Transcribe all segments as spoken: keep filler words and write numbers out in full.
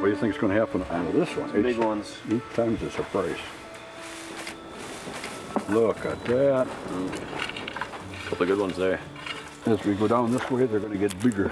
What do you think is going to happen on this one? Some big ones. Each time's a surprise. Look at that. Mm. A couple of good ones there. As we go down this way, they're going to get bigger.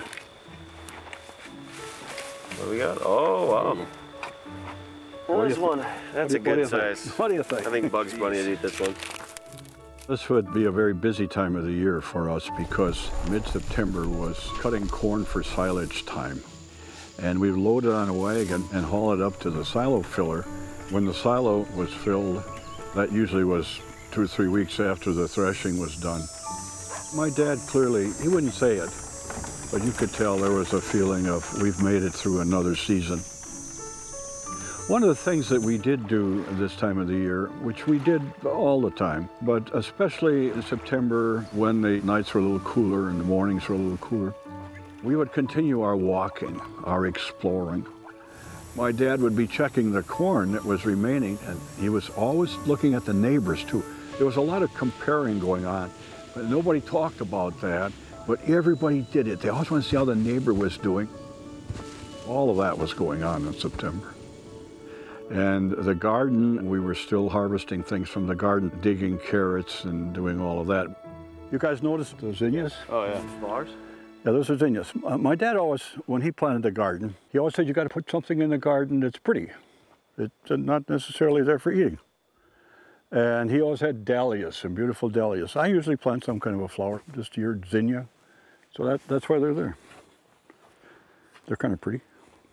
What do we got? Oh, wow. What There's one. That's a What do you good think? size. What do you think? I think Bugs Bunny would eat this one. This would be a very busy time of the year for us because mid-September was cutting corn for silage time. And we load it on a wagon and haul it up to the silo filler. When the silo was filled, that usually was two or three weeks after the threshing was done. My dad clearly, he wouldn't say it, but you could tell there was a feeling of we've made it through another season. One of the things that we did do this time of the year, which we did all the time, but especially in September when the nights were a little cooler and the mornings were a little cooler, we would continue our walking, our exploring. My dad would be checking the corn that was remaining, and he was always looking at the neighbors too. There was a lot of comparing going on, but nobody talked about that, but everybody did it. They always wanted to see how the neighbor was doing. All of that was going on in September. And the garden, we were still harvesting things from the garden, digging carrots and doing all of that. You guys noticed the zinnias? Oh, yeah. Flowers? Yeah, those are zinnias. Uh, my dad always, when he planted the garden, he always said you got to put something in the garden that's pretty. It's not necessarily there for eating. And he always had dahlias, some beautiful dahlias. I usually plant some kind of a flower, just your zinnia. So that, that's why they're there. They're kind of pretty.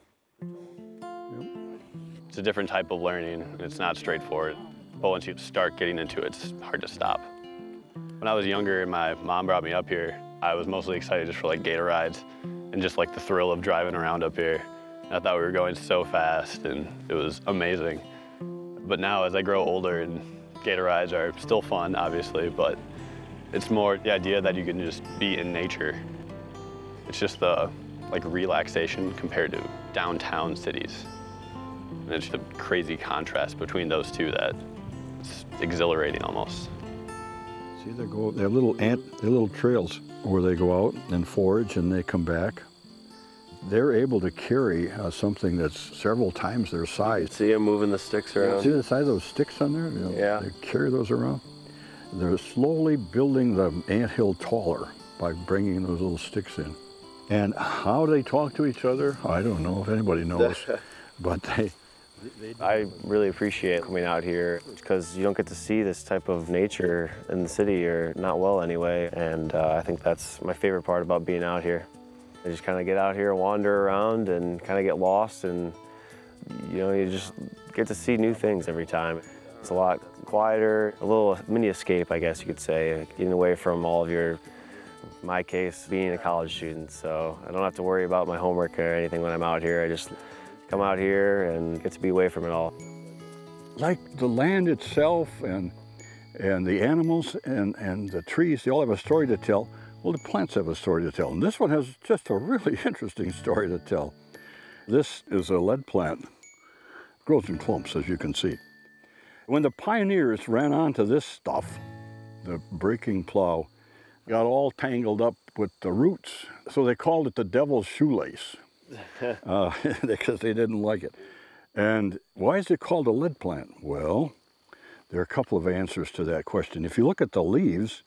It's a different type of learning. It's not straightforward. But once you start getting into it, it's hard to stop. When I was younger and my mom brought me up here, I was mostly excited just for like gator rides and just like the thrill of driving around up here. And I thought we were going so fast and it was amazing. But now as I grow older, and gator rides are still fun, obviously, but it's more the idea that you can just be in nature. It's just the like relaxation compared to downtown cities. And it's just a crazy contrast between those two that it's exhilarating almost. See, they go, they have little ant, they have little trails where they go out and forage and they come back. They're able to carry uh, something that's several times their size. See them moving the sticks around? See the size of those sticks on there? You know, yeah. They carry those around. They're slowly building the anthill taller by bringing those little sticks in. And how they talk to each other, I don't know if anybody knows, but they, I really appreciate coming out here because you don't get to see this type of nature in the city, or not well anyway, and uh, I think that's my favorite part about being out here. I just kind of get out here, wander around, and kind of get lost, and you know, you just get to see new things every time. It's a lot quieter, a little mini escape, I guess you could say, getting away from all of your, in my case, being a college student, so I don't have to worry about my homework or anything when I'm out here. I just come out here and get to be away from it all. like the land itself and and the animals and, and the trees, they all have a story to tell. Well, the plants have a story to tell. And this one has just a really interesting story to tell. This is a lead plant. It grows in clumps, as you can see. When the pioneers ran onto this stuff, the breaking plow, got all tangled up with the roots. So they called it the devil's shoelace. uh, because they didn't like it. And why is it called a lead plant? Well, there are a couple of answers to that question. If you look at the leaves,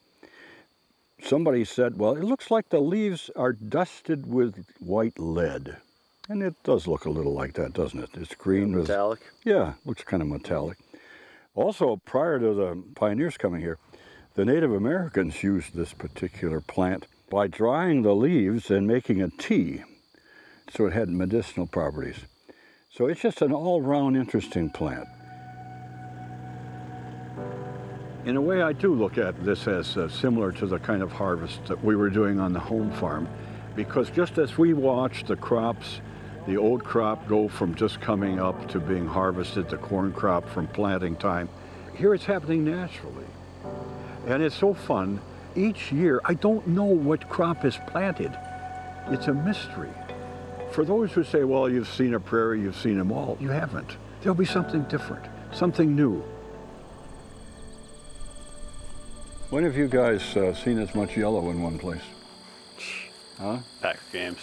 somebody said, well, it looks like the leaves are dusted with white lead. And it does look a little like that, doesn't it? It's green with... Metallic? Yeah, looks kind of metallic. Also, prior to the pioneers coming here, the Native Americans used this particular plant by drying the leaves and making a tea. So it had medicinal properties. So it's just an all-round interesting plant. In a way, I do look at this as uh, similar to the kind of harvest that we were doing on the home farm, because just as we watched the crops, the oat crop go from just coming up to being harvested, the corn crop from planting time, here it's happening naturally. And it's so fun. Each year, I don't know what crop is planted. It's a mystery. For those who say, well, you've seen a prairie, you've seen them all, you haven't. There'll be something different, something new. When have you guys uh, seen as much yellow in one place? Huh? Pack games.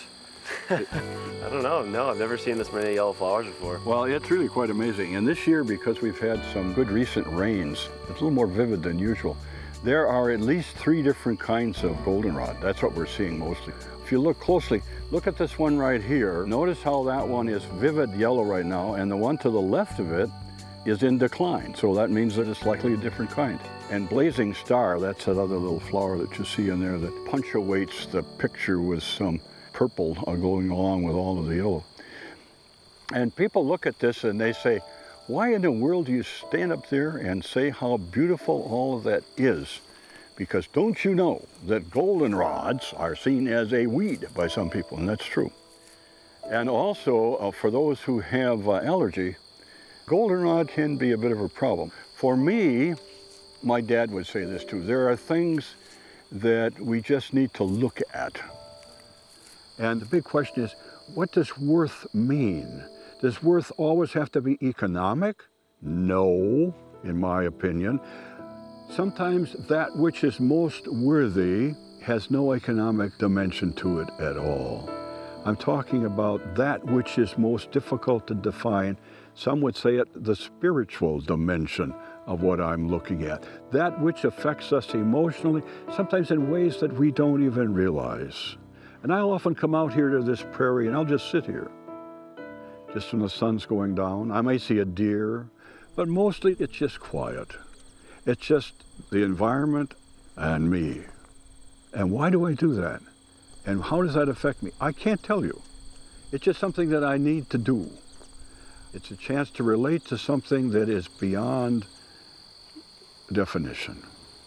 I don't know. No, I've never seen this many yellow flowers before. Well, it's really quite amazing. And this year, because we've had some good recent rains, it's a little more vivid than usual. There are at least three different kinds of goldenrod. That's what we're seeing mostly. If you look closely, look at this one right here. Notice how that one is vivid yellow right now, and the one to the left of it is in decline. So that means that it's likely a different kind. And blazing star, that's that other little flower that you see in there that punctuates the picture with some purple uh, going along with all of the yellow. And people look at this and they say, why in the world do you stand up there and say how beautiful all of that is? Because don't you know that goldenrods are seen as a weed by some people, and that's true. And also, uh, for those who have uh, allergy, goldenrod can be a bit of a problem. For me, my dad would say this too, there are things that we just need to look at. And the big question is, what does worth mean? Does worth always have to be economic? No, in my opinion. Sometimes that which is most worthy has no economic dimension to it at all. I'm talking about that which is most difficult to define. Some would say it the spiritual dimension of what I'm looking at. That which affects us emotionally, sometimes in ways that we don't even realize. And I'll often come out here to this prairie and I'll just sit here. Just when the sun's going down, I may see a deer, but mostly it's just quiet. It's just the environment and me. And why do I do that? And how does that affect me? I can't tell you. It's just something that I need to do. It's a chance to relate to something that is beyond definition.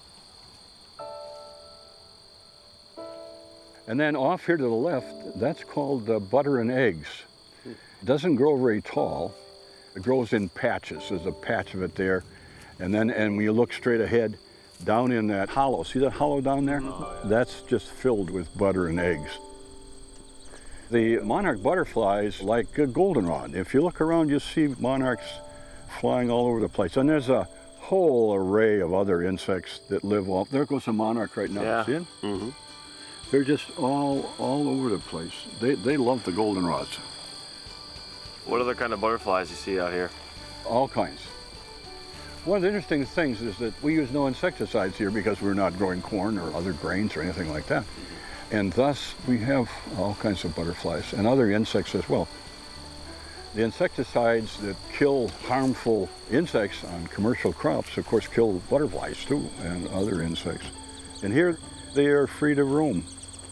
And then off here to the left, that's called uh, butter and eggs. It doesn't grow very tall. It grows in patches. There's a patch of it there. And then, and when you look straight ahead, down in that hollow, see that hollow down there? Oh, yeah. That's just filled with butter and eggs. The monarch butterflies like a goldenrod. If you look around, you see monarchs flying all over the place. And there's a whole array of other insects that live off. There goes a monarch right now, yeah. See it? Mm-hmm. They're just all, all over the place. They, they love the goldenrods. What other kind of butterflies you see out here? All kinds. One of the interesting things is that we use no insecticides here because we're not growing corn or other grains or anything like that. And thus, we have all kinds of butterflies and other insects as well. The insecticides that kill harmful insects on commercial crops, of course, kill butterflies too and other insects. And here, they are free to roam.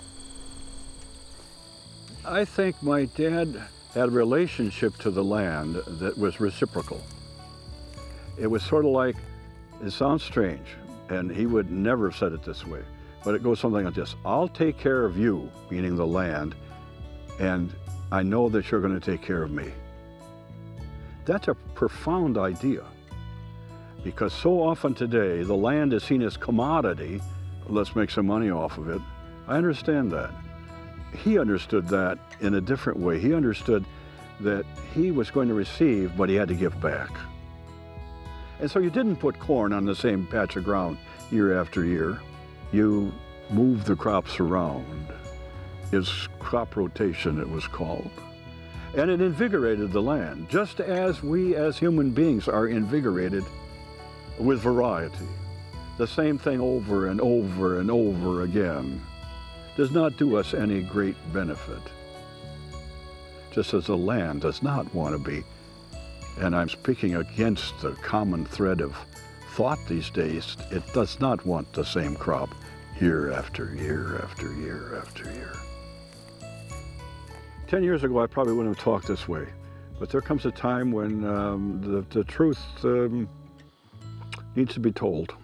I think my dad had a relationship to the land that was reciprocal. It was sort of like, it sounds strange, and he would never have said it this way, but it goes something like this: I'll take care of you, meaning the land, and I know that you're going to take care of me. That's a profound idea, because so often today, the land is seen as commodity. Let's make some money off of it. I understand that. He understood that in a different way. He understood that he was going to receive, but he had to give back. And so you didn't put corn on the same patch of ground year after year. You moved the crops around. It's crop rotation, it was called. And it invigorated the land, just as we as human beings are invigorated with variety. The same thing over and over and over again does not do us any great benefit, just as the land does not want to be. And I'm speaking against the common thread of thought these days. It does not want the same crop year after year after year after year. Ten years ago, I probably wouldn't have talked this way, but there comes a time when um, the, the truth um, needs to be told.